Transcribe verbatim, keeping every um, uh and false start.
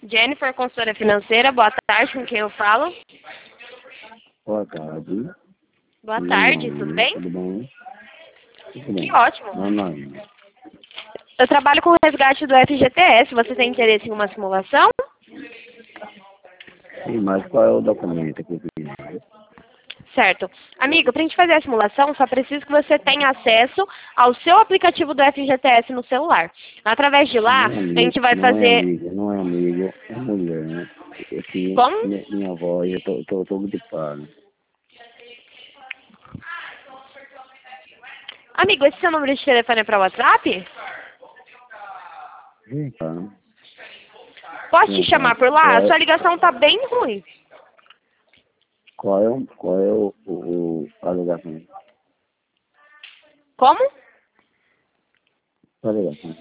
Jennifer, consultora financeira. Boa tarde, com quem eu falo? Boa tarde. Boa Tudo tarde, bem? tudo bem? Tudo bem? Tudo bem. Que ótimo. Não, não. Eu trabalho com o resgate do F G T S. Você tem interesse em uma simulação? Sim, mas qual é o documento que eu fiz? Certo. Amigo, para a gente fazer a simulação, só preciso que você tenha acesso ao seu aplicativo do F G T S no celular. Através de lá, Não é a amigo, gente vai não é fazer... amigo, não é amigo, é mulher, né? Aqui, Como? minha, minha voz, eu tô, tô, tô gripado. Amigo, esse seu número de telefone é para WhatsApp? Vem cá. Posso te Vem cá. chamar por lá? Qual A é, sua ligação tá bem ruim. qual é, o- qual é o, o, o a ligação? Como? Qual a ligação?